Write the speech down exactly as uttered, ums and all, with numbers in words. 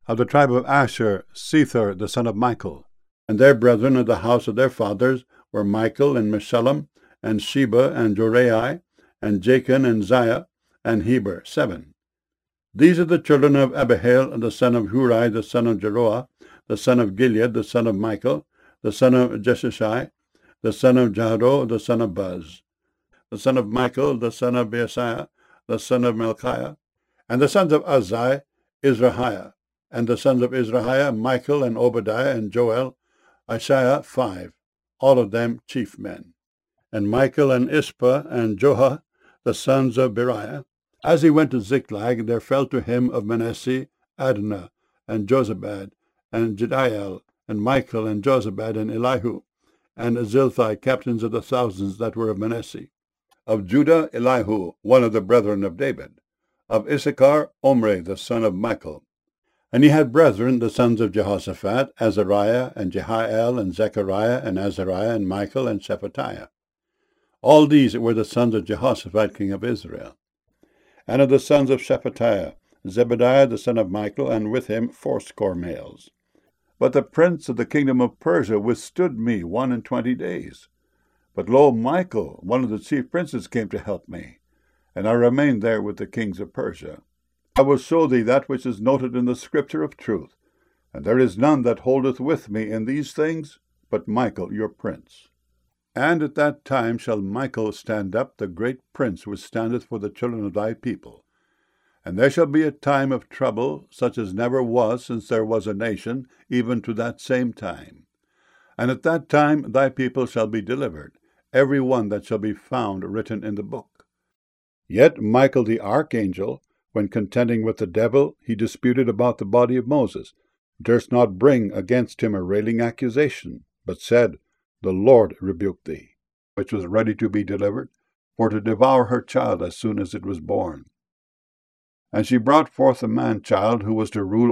Of the tribe of Asher, Sethur the son of Michael. And their brethren of the house of their fathers were Michael, and Meshullam, and Sheba, and Jorai, and Jachin, and Ziah, and Heber, seven. These are the children of Abihail, the son of Huri, the son of Jeroah, the son of Gilead, the son of Michael, the son of Jeshishai, the son of Jahdo, the son of Buz, the son of Michael, the son of Beasiah, the son of Melchiah, and the sons of Azai, Izrahiah, and the sons of Izrahiah, Michael, and Obadiah, and Joel, Isaiah, five, all of them chief men. And Michael, and Ispa, and Joha, the sons of Beriah. As he went to Ziklag, there fell to him of Manasseh Adnah, and Jozabad, and Jediael, and Michael, and Jozabad, and Elihu, and Zilthai, captains of the thousands that were of Manasseh. Of Judah, Elihu, one of the brethren of David. Of Issachar, Omri, the son of Michael. And he had brethren, the sons of Jehoshaphat, Azariah, and Jehiel, and Zechariah, and Azariah, and Michael, and Shephatiah. All these were the sons of Jehoshaphat, king of Israel. And of the sons of Shephatiah, Zebediah, the son of Michael, and with him fourscore males. But the prince of the kingdom of Persia withstood me one and twenty days. But lo, Michael, one of the chief princes, came to help me, and I remained there with the kings of Persia. I will show thee that which is noted in the scripture of truth, and there is none that holdeth with me in these things, but Michael your prince. And at that time shall Michael stand up, the great prince which standeth for the children of thy people. And there shall be a time of trouble, such as never was since there was a nation, even to that same time. And at that time thy people shall be delivered, every one that shall be found written in the book. Yet Michael the archangel, when contending with the devil, he disputed about the body of Moses, durst not bring against him a railing accusation, but said, The Lord rebuke thee, which was ready to be delivered, for to devour her child as soon as it was born. And she brought forth a man-child, who was to rule